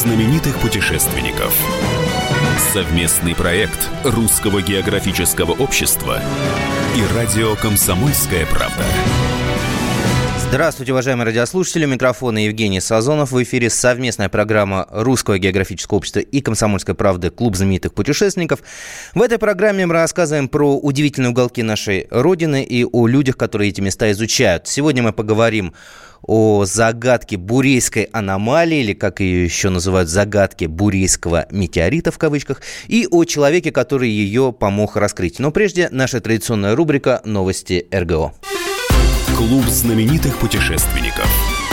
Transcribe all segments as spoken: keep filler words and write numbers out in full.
знаменитых путешественников. Совместный проект Русского географического общества и радио «Комсомольская правда». Здравствуйте, уважаемые радиослушатели. У микрофона Евгений Сазонов. В эфире совместная программа Русского географического общества и «Комсомольской правды» «Клуб знаменитых путешественников». В этой программе мы рассказываем про удивительные уголки нашей Родины и о людях, которые эти места изучают. Сегодня мы поговорим о загадке Бурейской аномалии, или как ее еще называют, загадке Бурейского метеорита в кавычках, и о человеке, который ее помог раскрыть. Но прежде наша традиционная рубрика «Новости эр гэ о». Клуб знаменитых путешественников.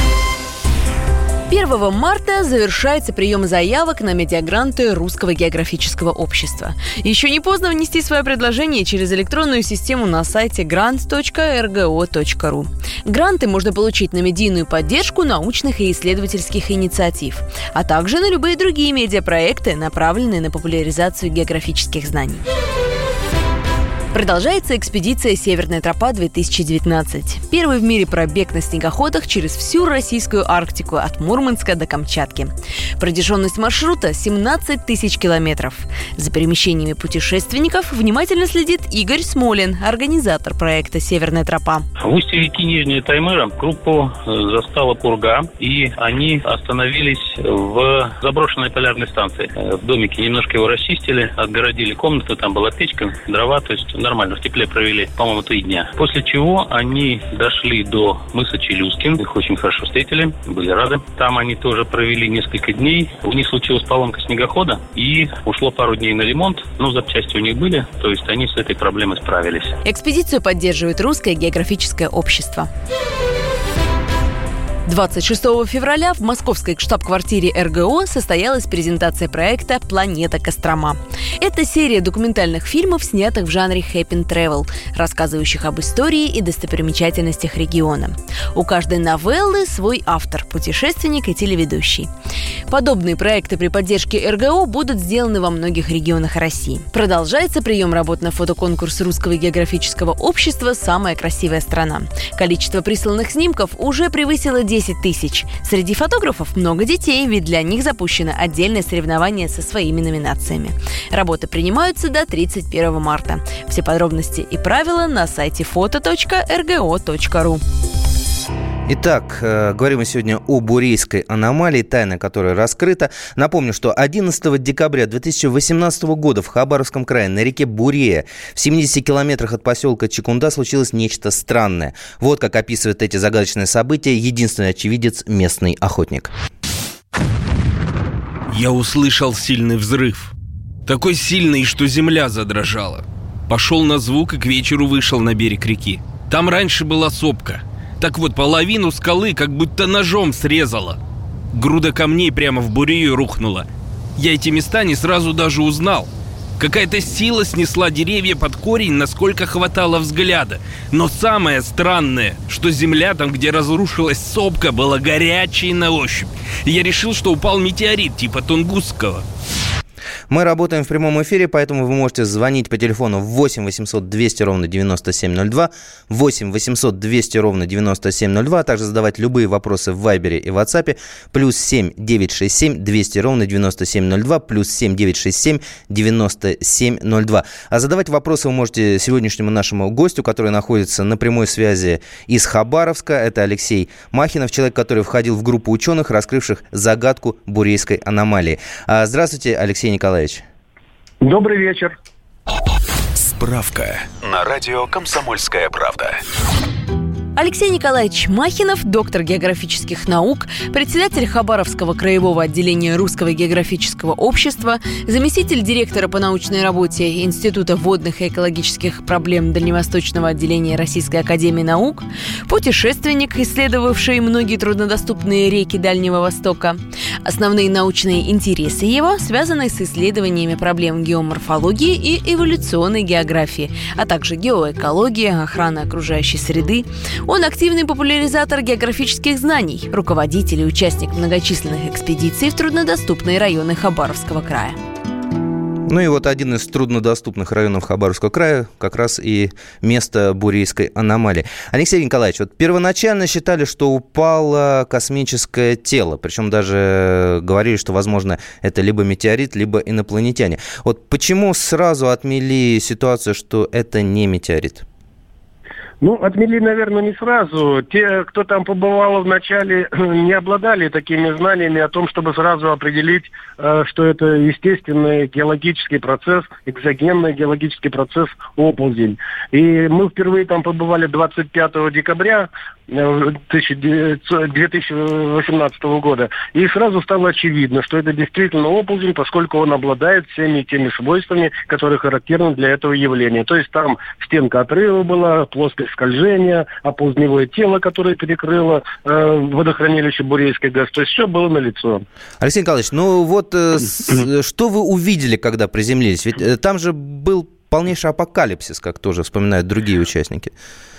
первого марта завершается прием заявок на медиагранты Русского географического общества. Еще не поздно внести свое предложение через электронную систему на сайте грант точка эр гэ о точка ру. Гранты можно получить на медийную поддержку научных и исследовательских инициатив, а также на любые другие медиапроекты, направленные на популяризацию географических знаний. Продолжается экспедиция «Северная тропа-две тысячи девятнадцать». Первый в мире пробег на снегоходах через всю российскую Арктику от Мурманска до Камчатки. Протяженность маршрута – семнадцать тысяч километров. За перемещениями путешественников внимательно следит Игорь Смолин, организатор проекта «Северная тропа». В устье реки Нижняя Таймыра группу застала пурга, и они остановились в заброшенной полярной станции. В домике немножко его расчистили, отгородили комнаты, там была печка, дрова, то есть нормально, в тепле провели, по-моему, три дня. После чего они дошли до мыса Челюскин. Их очень хорошо встретили, были рады. Там они тоже провели несколько дней. У них случилась поломка снегохода, и ушло пару дней на ремонт. Но запчасти у них были, то есть они с этой проблемой справились. Экспедицию поддерживает Русское географическое общество. двадцать шестого февраля в московской штаб-квартире эр гэ о состоялась презентация проекта «Планета Кострома». Это серия документальных фильмов, снятых в жанре «Happy Travel», рассказывающих об истории и достопримечательностях региона. У каждой новеллы свой автор, путешественник и телеведущий. Подобные проекты при поддержке эр гэ о будут сделаны во многих регионах России. Продолжается прием работ на фотоконкурс Русского географического общества «Самая красивая страна». Количество присланных снимков уже превысило десять тысяч. Среди фотографов много детей, ведь для них запущено отдельное соревнование со своими номинациями. Работы принимаются до тридцать первого марта. Все подробности и правила на сайте фото точка эр гэ о точка ру. Итак, э, говорим мы сегодня о Бурейской аномалии, тайна которой раскрыта. Напомню, что одиннадцатого декабря две тысячи восемнадцатого года в Хабаровском крае на реке Бурея в семидесяти километрах от поселка Чекунда случилось нечто странное. Вот как описывает эти загадочные события единственный очевидец, местный охотник. Я услышал сильный взрыв. Такой сильный, что земля задрожала. Пошел на звук и к вечеру вышел на берег реки. Там раньше была сопка. Так вот, половину скалы как будто ножом срезала. Груда камней прямо в бурею рухнула. Я эти места не сразу даже узнал. Какая-то сила снесла деревья под корень, насколько хватало взгляда. Но самое странное, что земля там, где разрушилась сопка, была горячей на ощупь. И я решил, что упал метеорит типа Тунгусского. Мы работаем в прямом эфире, поэтому вы можете звонить по телефону восемь восемьсот двести ровно девяносто семь ноль два, восемь восемьсот двести ровно девяносто семь ноль два, а также задавать любые вопросы в Вайбере и WhatsApp, плюс семь девятьсот шестьдесят семь двести ровно девяносто семь ноль два, плюс семь девятьсот шестьдесят семь девяносто семь ноль два. А задавать вопросы вы можете сегодняшнему нашему гостю, который находится на прямой связи из Хабаровска. Это Алексей Махинов, человек, который входил в группу ученых, раскрывших загадку Бурейской аномалии. Здравствуйте, Алексей Николаевич. Добрый вечер. Справка на радио «Комсомольская правда». Алексей Николаевич Махинов, доктор географических наук, председатель Хабаровского краевого отделения Русского географического общества, заместитель директора по научной работе Института водных и экологических проблем Дальневосточного отделения Российской академии наук, путешественник, исследовавший многие труднодоступные реки Дальнего Востока. Основные научные интересы его связаны с исследованиями проблем геоморфологии и эволюционной географии, а также геоэкологии, охраны окружающей среды. Он активный популяризатор географических знаний, руководитель и участник многочисленных экспедиций в труднодоступные районы Хабаровского края. Ну и вот один из труднодоступных районов Хабаровского края как раз и место Бурейской аномалии. Алексей Николаевич, вот первоначально считали, что упало космическое тело, причем даже говорили, что, возможно, это либо метеорит, либо инопланетяне. Вот почему сразу отмели ситуацию, что это не метеорит? Ну, отмели, наверное, не сразу. Те, кто там побывал вначале, не обладали такими знаниями о том, чтобы сразу определить, что это естественный геологический процесс, экзогенный геологический процесс оползень. И мы впервые там побывали двадцать пятого декабря две тысячи восемнадцатого года. И сразу стало очевидно, что это действительно оползень, поскольку он обладает всеми теми свойствами, которые характерны для этого явления. То есть там стенка отрыва была, плоскость скольжения, оползневое тело, которое перекрыло э, водохранилище Бурейской ГЭС. То есть все было налицо. Алексей Николаевич, ну вот э, с, что вы увидели, когда приземлились? Ведь э, там же был полнейший апокалипсис, как тоже вспоминают другие участники.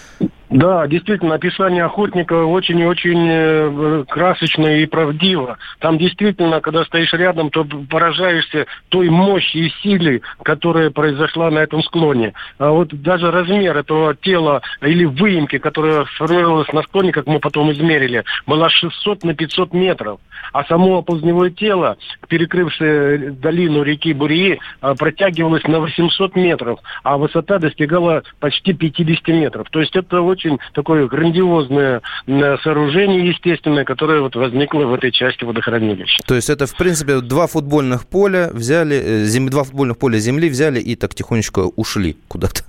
Да, действительно, описание охотника очень и очень красочно и правдиво. Там действительно, когда стоишь рядом, то поражаешься той мощи и силе, которая произошла на этом склоне. А вот даже размер этого тела или выемки, которая сформировалась на склоне, как мы потом измерили, была шестьсот на пятьсот метров. А само оползневое тело, перекрывшее долину реки Буреи, протягивалось на восемьсот метров, а высота достигала почти пятьдесят метров. То есть это очень такое грандиозное сооружение естественное, которое вот возникло в этой части водохранилища. То есть это, в принципе, два футбольных поля взяли, зем... два футбольных поля земли взяли и так тихонечко ушли куда-то.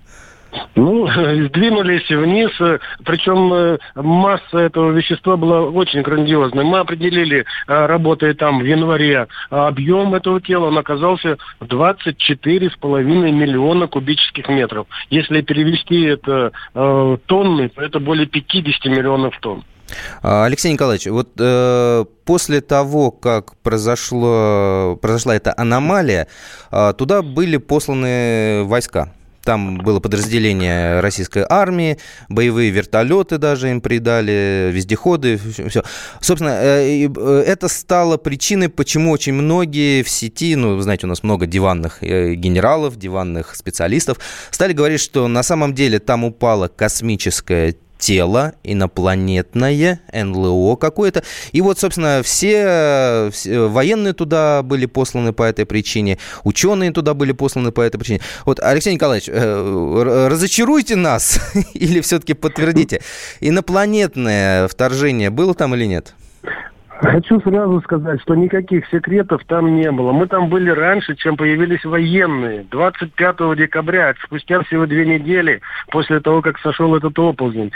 Ну, сдвинулись вниз, причем масса этого вещества была очень грандиозной. Мы определили, работая там в январе, объем этого тела, он оказался двадцать четыре с половиной миллиона кубических метров. Если перевести это э, тонны, то это более пятьдесят миллионов тонн. Алексей Николаевич, вот э, после того, как произошло, произошла эта аномалия, э, туда были посланы войска. Там было подразделение российской армии, боевые вертолеты даже им придали, вездеходы, все. Собственно, это стало причиной, почему очень многие в сети, ну, вы знаете, у нас много диванных генералов, диванных специалистов, стали говорить, что на самом деле там упало космическое тело инопланетное, эн эл о какое-то. И вот, собственно, все, все военные туда были посланы по этой причине, ученые туда были посланы по этой причине. Вот, Алексей Николаевич, разочаруйте нас или все-таки подтвердите, инопланетное вторжение было там или нет? Хочу сразу сказать, что никаких секретов там не было. Мы там были раньше, чем появились военные. двадцать пятого декабря, спустя всего две недели после того, как сошел этот оползень.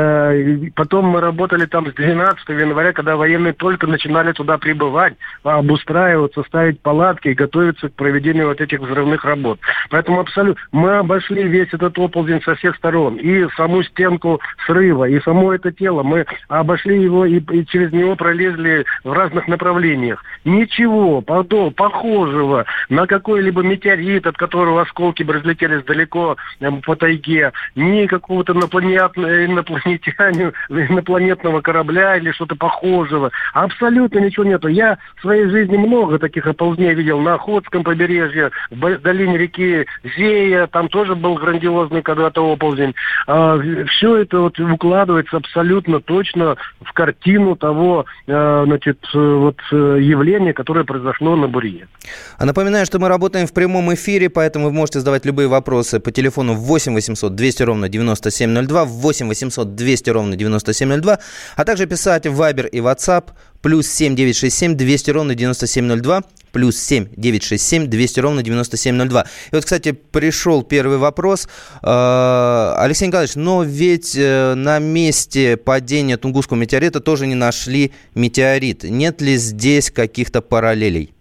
И потом мы работали там с двенадцатого января, когда военные только начинали туда прибывать, обустраиваться, ставить палатки и готовиться к проведению вот этих взрывных работ. Поэтому абсолютно мы обошли весь этот оползень со всех сторон. И саму стенку срыва, и само это тело. Мы обошли его и, и через него пролезли в разных направлениях. Ничего подобного, похожего на какой-либо метеорит, от которого осколки бы разлетелись далеко э, по тайге, ни какого-то инопланетянина, инопланетного корабля или что-то похожего. Абсолютно ничего нету. Я в своей жизни много таких оползней видел на Охотском побережье, в долине реки Зея, там тоже был грандиозный когда-то оползень. А, все это вот укладывается абсолютно точно в картину того, э, значит, вот явление, которое произошло на Бурее. А напоминаю, что мы работаем в прямом эфире, поэтому вы можете задавать любые вопросы по телефону восемь восемьсот двести ровно девяносто семь ноль два, восемь восемьсот двести ровно девяносто семь ноль два, а также писать в Viber и WhatsApp плюс семь девятьсот шестьдесят семь двести ровно девяносто семь ноль два, плюс семь девятьсот шестьдесят семь двести ровно девяносто семь ноль два. И вот, кстати, пришел первый вопрос. Алексей Николаевич, но ведь на месте падения Тунгусского метеорита тоже не нашли метеорит. Нет ли здесь каких-то параллелей?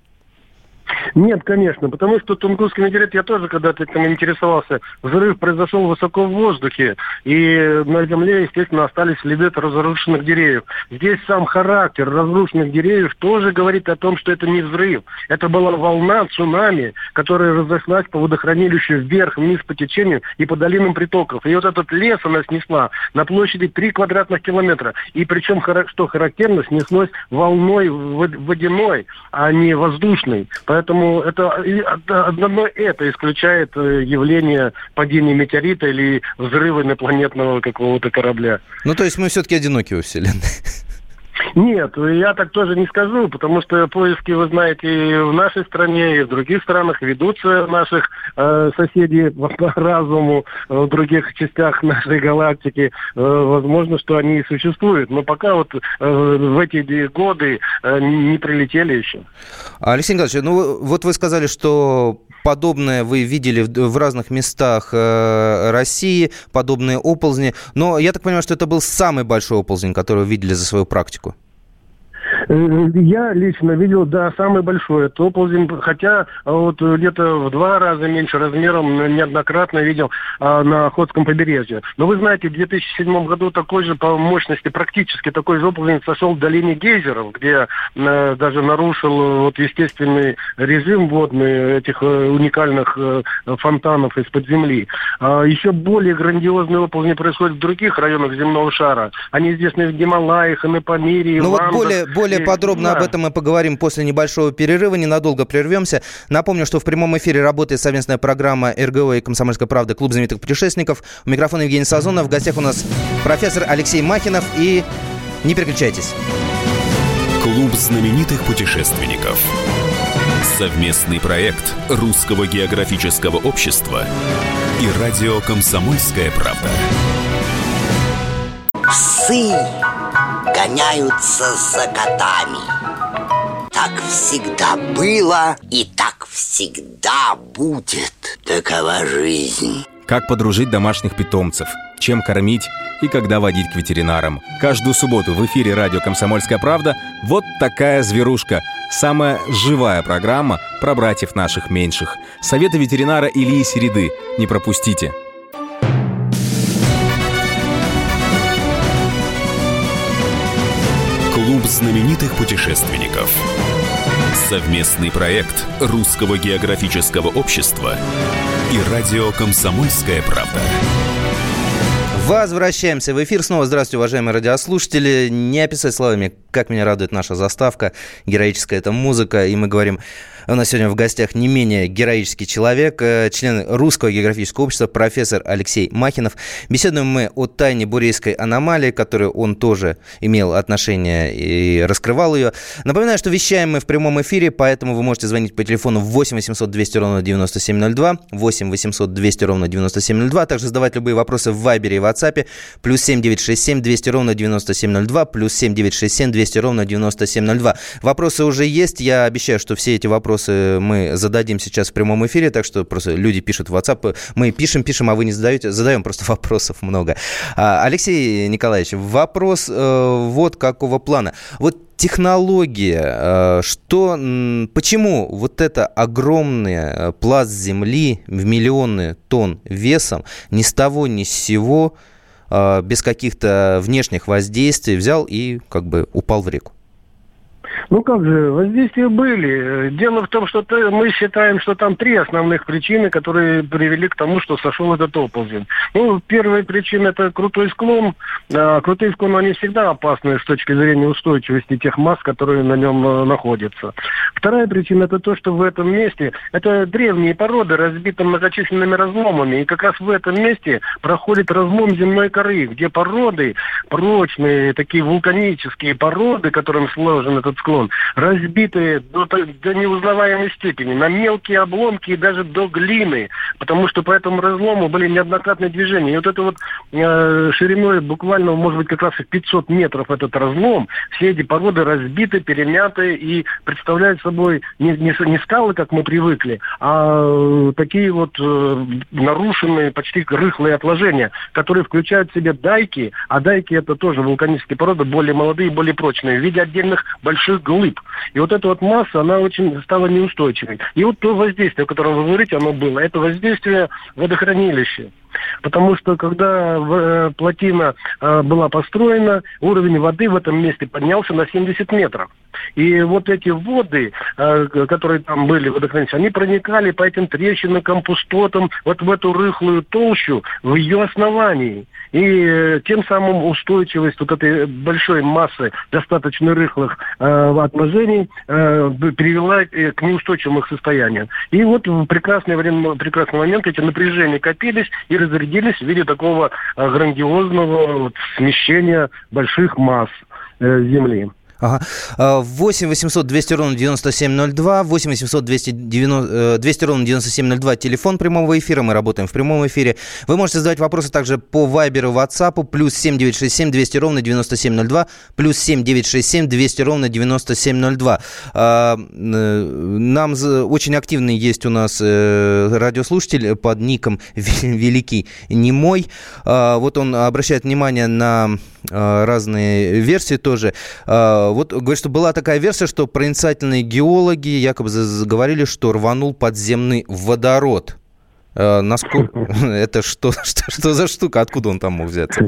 Нет, конечно, потому что Тунгусский метеорит, я тоже когда-то этим интересовался, взрыв произошел высоко в воздухе, и на Земле, естественно, остались следы от разрушенных деревьев. Здесь сам характер разрушенных деревьев тоже говорит о том, что это не взрыв. Это была волна цунами, которая разошлась по водохранилищу вверх, вниз по течению и по долинам притоков. И вот этот лес она снесла на площади три квадратных километра. И причем, что характерно, снеслось волной водяной, а не воздушной. Поэтому поэтому это одно это исключает явление падения метеорита или взрыва инопланетного какого-то корабля. Ну, то есть мы все-таки одиноки во Вселенной? Нет, я так тоже не скажу, потому что поиски, вы знаете, и в нашей стране, и в других странах ведутся наших э, соседей по разуму, в других частях нашей галактики. Э, возможно, что они и существуют, но пока вот э, в эти годы э, не прилетели еще. Алексей Николаевич, ну вот вы сказали, что подобное вы видели в, в разных местах э, России, подобные оползни, но я так понимаю, что это был самый большой оползень, который вы видели за свою практику. Я лично видел, да, самый большой это оползень, хотя вот где-то в два раза меньше размером неоднократно видел а, на Охотском побережье. Но вы знаете, в две тысячи седьмом году такой же по мощности, практически такой же оползень сошел в долине гейзеров, где а, даже нарушил вот, естественный режим водный этих а, уникальных а, фонтанов из-под земли. А, еще более грандиозные оползни происходят в других районах земного шара. Они известны в Гималаях, и на Памире, ну, в Андах. Вот более, более подробно да. об этом мы поговорим после небольшого перерыва. Ненадолго прервемся. Напомню, что в прямом эфире работает совместная программа РГО и «Комсомольская правда» «Клуб знаменитых путешественников». У микрофона Евгений Сазонов. В гостях у нас профессор Алексей Махинов. И не переключайтесь. Клуб знаменитых путешественников. Совместный проект Русского географического общества и радио «Комсомольская правда». Псы гоняются за котами. Так всегда было и так всегда будет. Такова жизнь. Как подружить домашних питомцев, чем кормить и когда водить к ветеринарам. Каждую субботу в эфире радио «Комсомольская правда» вот такая зверушка. Самая живая программа про братьев наших меньших. Советы ветеринара Ильи Середы. Не пропустите. Клуб знаменитых путешественников. Совместный проект Русского географического общества и радио «Комсомольская правда». Возвращаемся в эфир. Снова здравствуйте, уважаемые радиослушатели. Не описать словами, как меня радует наша заставка. Героическая эта музыка. И мы говорим... У нас сегодня в гостях не менее героический человек, член Русского географического общества, профессор Алексей Махинов. Беседуем мы о тайне Бурейской аномалии, к которой он тоже имел отношение и раскрывал ее. Напоминаю, что вещаем мы в прямом эфире, поэтому вы можете звонить по телефону восемь восемьсот двести ровно девяносто семь ноль два, восемь восемьсот двести ровно девяносто семь ноль два, также задавать любые вопросы в Вайбере и WhatsApp, плюс семь девятьсот шестьдесят семь двести ровно девяносто семь ноль два, плюс семь девятьсот шестьдесят семь двести ровно девяносто семь ноль два. Вопросы уже есть, я обещаю, что все эти вопросы мы зададим сейчас в прямом эфире, так что просто люди пишут в WhatsApp, мы пишем, пишем, а вы не задаете, задаем просто вопросов много. Алексей Николаевич, вопрос э, вот какого плана. Вот технология, э, что, почему вот это огромный пласт земли в миллионы тонн весом ни с того ни с сего, э, без каких-то внешних воздействий взял и как бы упал в реку? Ну как же, воздействия были. Дело в том, что мы считаем, что там три основных причины, которые привели к тому, что сошел этот оползень. Ну, первая причина – это крутой склон. А, крутые склоны, они всегда опасны с точки зрения устойчивости тех масс, которые на нем а, находятся. Вторая причина – это то, что в этом месте это древние породы, разбиты многочисленными разломами. И как раз в этом месте проходит разлом земной коры, где породы, прочные, такие вулканические породы, которым сложен этот склон, разбитые до, до неузнаваемой степени, на мелкие обломки и даже до глины, потому что по этому разлому были неоднократные движения. И вот это вот э, шириной буквально, может быть, как раз и пятьсот метров этот разлом, все эти породы разбиты, перемяты и представляют собой не, не, не скалы, как мы привыкли, а э, такие вот э, нарушенные, почти рыхлые отложения, которые включают в себя дайки, а дайки это тоже вулканические породы, более молодые, более прочные, в виде отдельных больших глыб. И вот эта вот масса, она очень стала неустойчивой. И вот то воздействие, о котором вы говорите, оно было, это воздействие водохранилища. Потому что когда э, плотина э, была построена, уровень воды в этом месте поднялся на семьдесят метров. И вот эти воды, э, которые там были, водохранилища, они проникали по этим трещинам, пустотам, вот в эту рыхлую толщу, в ее основании. И э, тем самым устойчивость вот этой большой массы достаточно рыхлых э, отложений э, привела э, к неустойчивому состоянию. И вот в прекрасное время, прекрасный момент эти напряжения копились и разрядились в виде такого э, грандиозного вот, смещения больших масс э, Земли. Ага. восемь восемьсот двести ровно девяносто семь ноль два, восемь восемьсот двести ровно девяносто семь ноль два, телефон прямого эфира, мы работаем в прямом эфире. Вы можете задавать вопросы также по Вайберу, WhatsApp, плюс семь девятьсот шестьдесят семь двести ровно девяносто семь ноль два, плюс семь девятьсот шестьдесят семь двести ровно девяносто семь ноль два. Нам очень активный есть у нас радиослушатель под ником Великий Немой. Вот он обращает внимание на разные версии тоже. Вот говорит, что была такая версия, что проницательные геологи якобы говорили, что рванул подземный водород. Насколько это что, что, что за штука? Откуда он там мог взяться?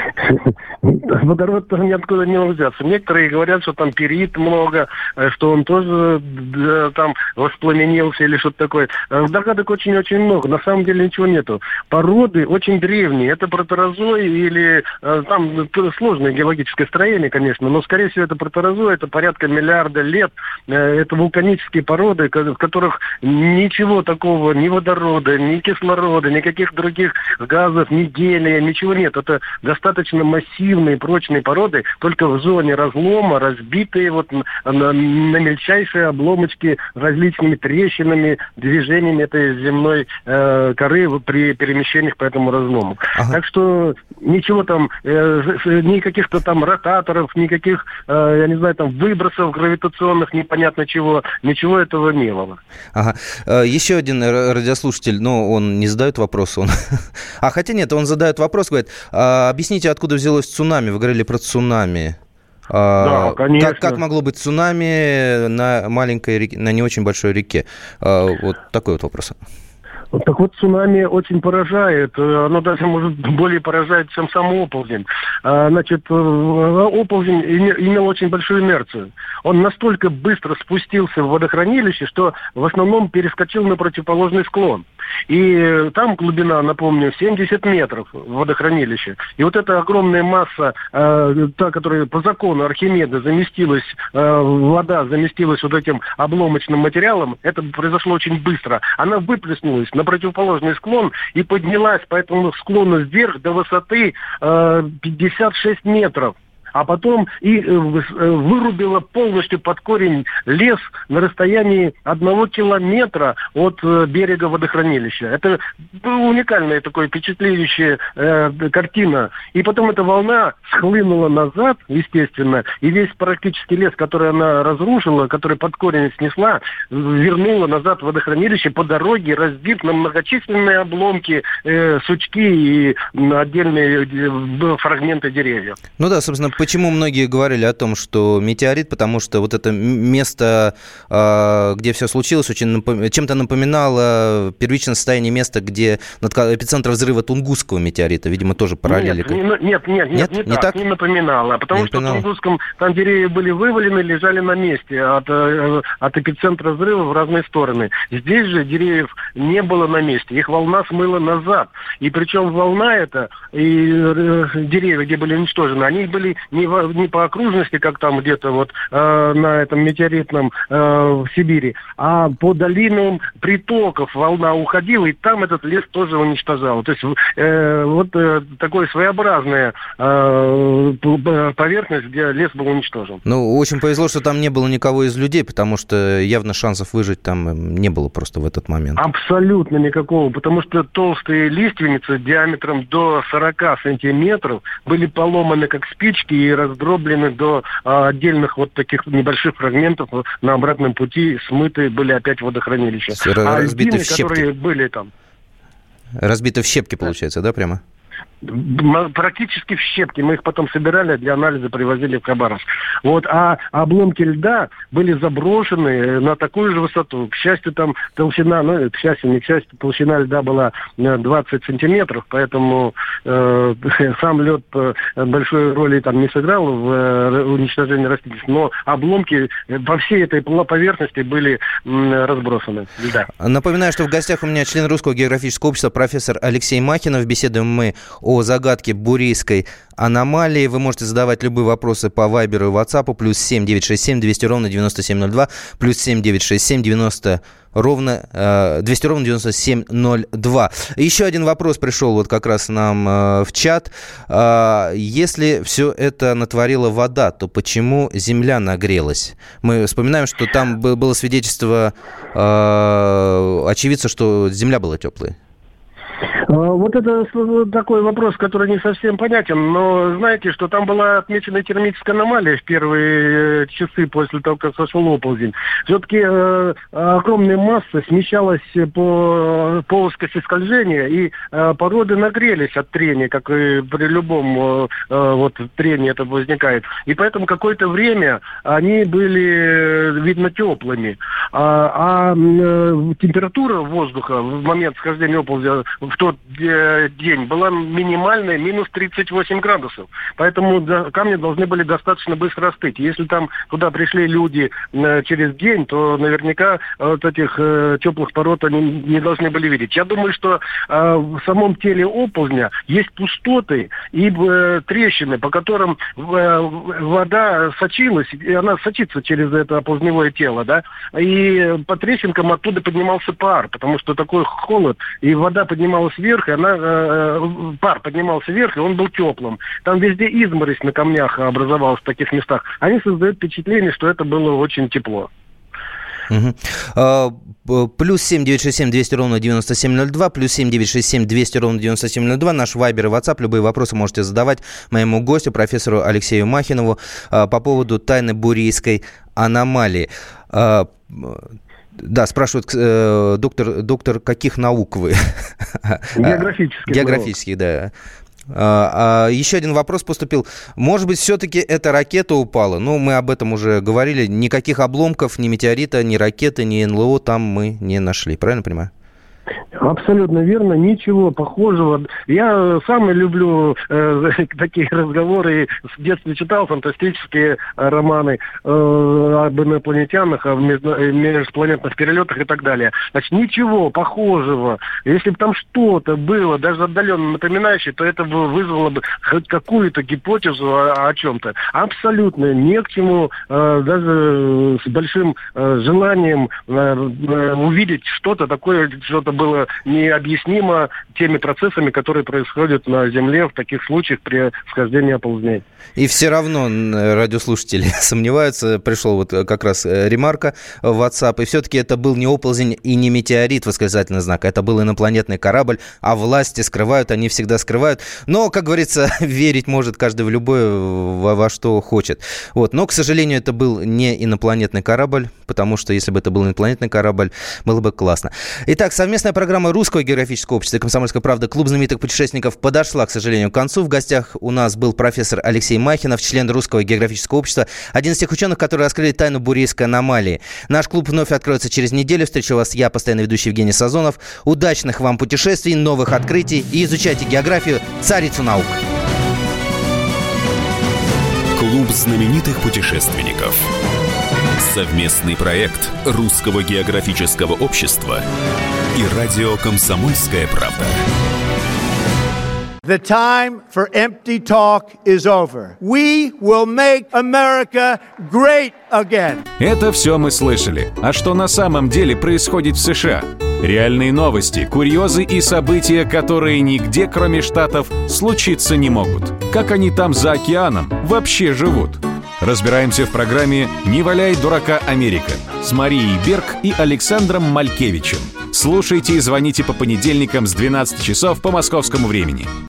Водород тоже ниоткуда не мог взяться. Некоторые говорят, что там перит много, что он тоже да, там воспламенился или что-то такое. Догадок очень-очень много. На самом деле ничего нету. Породы очень древние. Это протерозой или там сложное геологическое строение, конечно, но, скорее всего, это протерозой. Это порядка миллиарда лет. Это вулканические породы, в которых ничего такого, ни водорода, ни кислорода, никаких других газов, ни гелия, ничего нет. Это достаточно массивные, прочные породы, только в зоне разлома, разбитые вот на, на, на мельчайшие обломочки различными трещинами, движениями этой земной э, коры при перемещениях по этому разлому. Ага. Так что ничего там, э, ни каких-то там ротаторов, никаких, э, я не знаю, там выбросов гравитационных, непонятно чего, ничего этого не было. Ага. Еще один радиослушатель, но он не задает вопрос, он... А хотя нет, он задает вопрос, говорит, объясните, откуда взялось цунами? Вы говорили про цунами. Да, конечно. Как, как могло быть цунами на маленькой реке, на не очень большой реке? Вот такой вот вопрос. Так вот, цунами очень поражает. Оно даже, может, более поражает, чем сам оползень. Значит, оползень имел очень большую инерцию. Он настолько быстро спустился в водохранилище, что в основном перескочил на противоположный склон. И там глубина, напомню, семьдесят метров в водохранилище. И вот эта огромная масса, э, та, которая по закону Архимеда заместилась, э, вода заместилась вот этим обломочным материалом, это произошло очень быстро. Она выплеснулась на противоположный склон и поднялась по этому склону вверх до высоты э, пятьдесят шесть метров. А потом и вырубила полностью под корень лес на расстоянии одного километра от берега водохранилища. Это уникальная такая впечатляющая э, картина. И потом эта волна схлынула назад, естественно, и весь практически лес, который она разрушила, который под корень снесла, вернула назад в водохранилище по дороге, разбив на многочисленные обломки, э, сучки и отдельные фрагменты деревьев. Ну да, собственно, почему многие говорили о том, что метеорит, потому что вот это место, где все случилось, очень напом... чем-то напоминало первичное состояние места, где эпицентр взрыва Тунгусского метеорита, видимо, тоже параллели. Нет, не, нет, нет, нет, не, не так, так, не напоминало, потому не что напоминало. В Тунгусском там деревья были вывалены, лежали на месте от, от эпицентра взрыва в разные стороны. Здесь же деревьев не было на месте, их волна смыла назад. И причем волна эта, и деревья, где были уничтожены, они были не, в, не по окружности, как там где-то вот э, на этом метеоритном э, в Сибири, а по долинам притоков волна уходила, и там этот лес тоже уничтожал. То есть э, вот э, такое своеобразная э, поверхность, где лес был уничтожен. Ну, очень повезло, что там не было никого из людей, потому что явно шансов выжить там не было просто в этот момент. Абсолютно никакого, потому что толстые лиственницы диаметром до сорок сантиметров были поломаны как спички и раздроблены до а, отдельных вот таких небольших фрагментов, на обратном пути смыты были опять в водохранилище. А разбиты льдины, в щепки. Которые были там. Разбиты в щепки, получается, да, прямо? практически в щепки. Мы их потом собирали, для анализа привозили в Хабаровск. Вот. А обломки льда были заброшены на такую же высоту. К счастью, там толщина, ну, к счастью, не к счастью, толщина льда была двадцать сантиметров, поэтому э, сам лед большой роли там не сыграл в э, уничтожении растительности, но обломки по всей этой поверхности были э, разбросаны льда. Напоминаю, что в гостях у меня член Русского географического общества профессор Алексей Махинов. Беседуем мы о загадке Бурейской аномалии. Вы можете задавать любые вопросы по Вайберу и Ватсапу. Плюс семь девятьсот шестьдесят семь двести ровно девяносто семь ноль два. Плюс семь девятьсот шестьдесят семь девяносто ровно э, двести ровно девяносто семь ноль два. Еще один вопрос пришел вот как раз нам э, в чат. Э, если все это натворила вода, то почему Земля нагрелась? Мы вспоминаем, что там было свидетельство э, очевидца, что Земля была теплой. Вот это такой вопрос, который не совсем понятен, но знаете, что там была отмечена термическая аномалия в первые часы после того, как сошел оползень. Все-таки э, огромная масса смещалась по, по узкости скольжения, и э, породы нагрелись от трения, как и при любом э, вот, трении это возникает. И поэтому какое-то время они были, видно, теплыми. А, а э, температура воздуха в момент схождения оползня в тот день была минимальная, минус тридцать восемь градусов. Поэтому да, камни должны были достаточно быстро остыть. Если там туда пришли люди э, через день, то наверняка э, вот этих э, теплых пород они не должны были видеть. Я думаю, что э, в самом теле оползня есть пустоты и э, трещины, по которым э, вода сочилась, и она сочится через это оползневое тело, да, и по трещинкам оттуда поднимался пар, потому что такой холод, и вода поднималась вверх, и она, э, пар поднимался вверх, и он был теплым. Там везде изморозь на камнях образовалась в таких местах. Они создают впечатление, что это было очень тепло. Угу. А, плюс семь девятьсот шестьдесят семь двести ровно девяносто семь ноль два, плюс семь девятьсот шестьдесят семь двести ровно девяносто семь ноль два, наш Вайбер и Ватсап. Любые вопросы можете задавать моему гостю, профессору Алексею Махинову, а, по поводу тайны Бурейской аномалии. А, Да, спрашивают, э, доктор, доктор, каких наук вы? Географических. Географических, да. А, а, еще один вопрос поступил. Может быть, все-таки эта ракета упала? Ну, мы об этом уже говорили. Никаких обломков, ни метеорита, ни ракеты, ни эн эл о там мы не нашли. Правильно понимаю? Абсолютно верно, ничего похожего. Я сам люблю э, такие разговоры, с детства читал фантастические романы э, об инопланетянах, о межпланетных перелетах и так далее. Значит, ничего похожего. Если бы там что-то было, даже отдаленно напоминающее, то это бы вызвало бы хоть какую-то гипотезу о, о чем-то. Абсолютно не к чему, э, даже с большим э, желанием э, увидеть что-то такое, что-то было необъяснимо теми процессами, которые происходят на Земле в таких случаях при схождении оползней. И все равно радиослушатели сомневаются. Пришел вот как раз ремарка в WhatsApp. И все-таки это был не оползень и не метеорит, восклицательный знак. Это был инопланетный корабль. А власти скрывают, они всегда скрывают. Но, как говорится, верить может каждый в любое, во, во что хочет. Вот. Но, к сожалению, это был не инопланетный корабль, потому что если бы это был инопланетный корабль, было бы классно. Итак, совместная программа Русского географического общества и «Комсомольская правда» «Клуб знаменитых путешественников» подошла, к сожалению, к концу. В гостях у нас был профессор Алексей Махинов, член Русского географического общества, один из тех ученых, которые раскрыли тайну Бурейской аномалии. Наш клуб вновь откроется через неделю. Встречу вас я, постоянный ведущий Евгений Сазонов. Удачных вам путешествий, новых открытий и изучайте географию, царицу наук. Клуб знаменитых путешественников. Совместный проект Русского географического общества и радио «Комсомольская правда». The time for empty talk is over. We will make America great again. Это все мы слышали. А что на самом деле происходит в США? Реальные новости, курьезы и события, которые нигде, кроме Штатов, случиться не могут. Как они там за океаном вообще живут? Разбираемся в программе «Не валяй дурака, Америка» с Марией Берг и Александром Малькевичем. Слушайте и звоните по понедельникам с двенадцати часов по московскому времени.